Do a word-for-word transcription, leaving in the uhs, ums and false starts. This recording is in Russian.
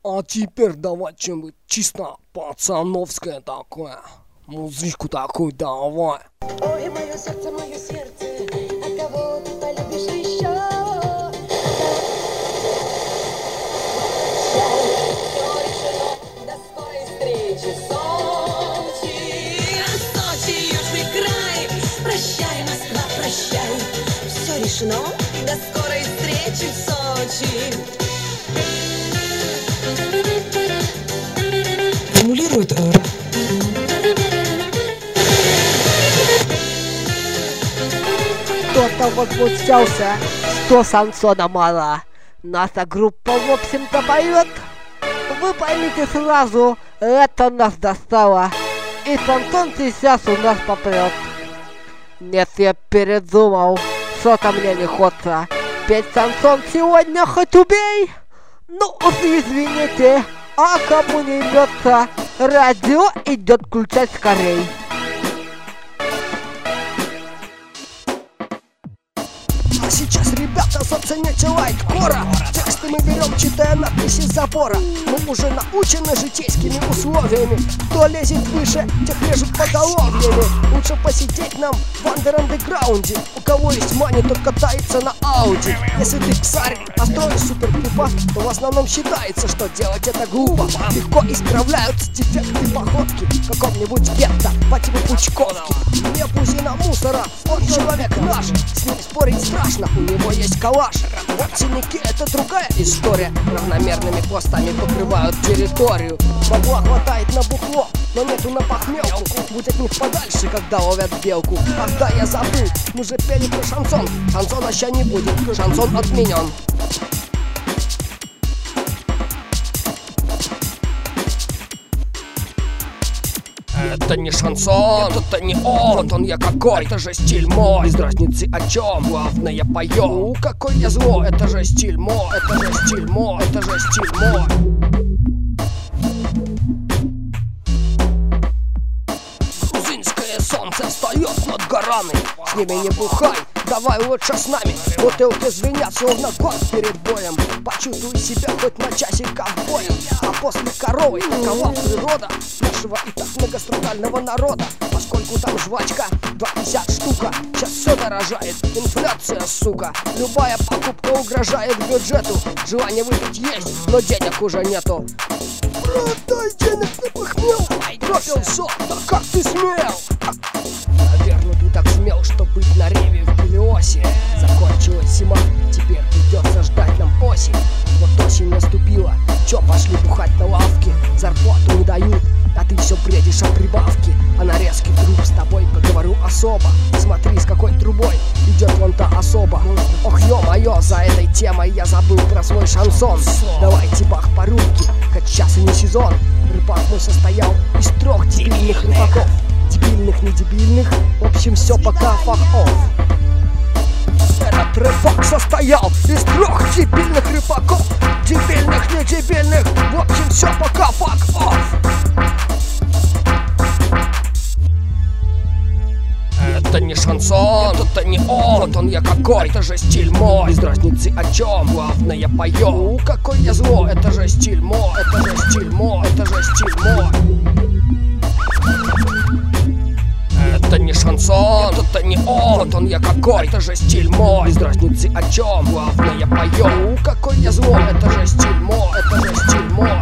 А теперь давай что-нибудь чисто пацановское такое. Музычку такую давай. Ой, мое сердце, мое сердце, а кого ты полюбишь еще? Все решено, до скорой встречи в Сочи. Сочи, южный край, прощай, Москва, прощай. Все решено, до скорой встречи в Сочи. Формулирует э, Кто-то возмущался, что шансона мало. Наша группа в общем-то поет. Вы поймите сразу, это нас достало. И шансон сейчас у нас попрет. Нет, я передумал, что-то мне не хочется петь шансон сегодня хоть убей. Ну уж извините, а кому не идется, радио идет включать скорей. А сейчас, ребята, зацените лайткора. Тексты мы берем, читая надписи с забора. Мы уже научены житейскими условиями. Кто лезет выше, тех режут поголовьями. Лучше посидеть нам в андер-андеграунде. У кого есть мани, тот катается на Ауди. Если ты псарь, а строишь супер-клипа, то в основном считается, что делать это глупо. Легко исправляются дефекты походки в каком-нибудь гетто по типу Пучковки. Не бузина мусора, он человек наш. С ним спорить страшно, у него есть калаш. Вот синяки — это другая история. Равномерными пластами покрывают территорию. Бабла хватает на бухло, но нету на похмелку. Будь от них подальше, когда ловят белку. Ах да, я забыл, мы же пели про шансон. Шансона ща не будет, шансон отменен. Это не шансон, это не он, вот он я какой, это же стиль мой. Без разницы о чем, главное я пою. Какой я зло, это же стиль мой, это же стиль мой, это же стиль мой. Грузинское солнце встает над горами. С ними не бухай, давай лучше с нами. Бутылки звенят, словно год перед боем. Почувствуй себя хоть на часик ковбоем. А после коровы такова природа нашего и так многострадального народа. Поскольку там жвачка два пятьдесят штука. Сейчас все дорожает, инфляция, сука. Любая покупка угрожает бюджету. Желание выпить есть, но денег уже нету. Брат, дай денег на похмел. Пропил сок, да как ты смел? Наверное, ты так смел, что быть на реве в Белиосе. Закончилась зима, теперь придется ждать нам осень. Вот осень наступила, чё пошли бухать на лавке? Зарплату не дают, а ты все бредишь о прибавке. А нарезки труб с тобой поговорю особо. Смотри, с какой трубой идет вон та особа. Ох, ё-моё, за этой темой я забыл про свой шансон. Давайте бах по рюмке, хоть сейчас и не сезон. Рыбак мой состоял из трех дебильных рыбаков. Дебильных, не дебильных, в общем все пока фак-офф. Этот рыбак состоял из трех дебильных рыбаков. Дебильных, не дебильных, в общем все пока фак-офф. Это не шансон, это не он, вот он я какой, это же стиль мой. Без разницы о чем, главное я пою. Какой я зло, это же стиль мой, это же стиль мой, это же стиль мой. Это не шансон, это не он, вот он я какой, это же стиль мой. Без разницы о чем, главное я пою. Какой я зло, это же стиль мой, это же стиль мой.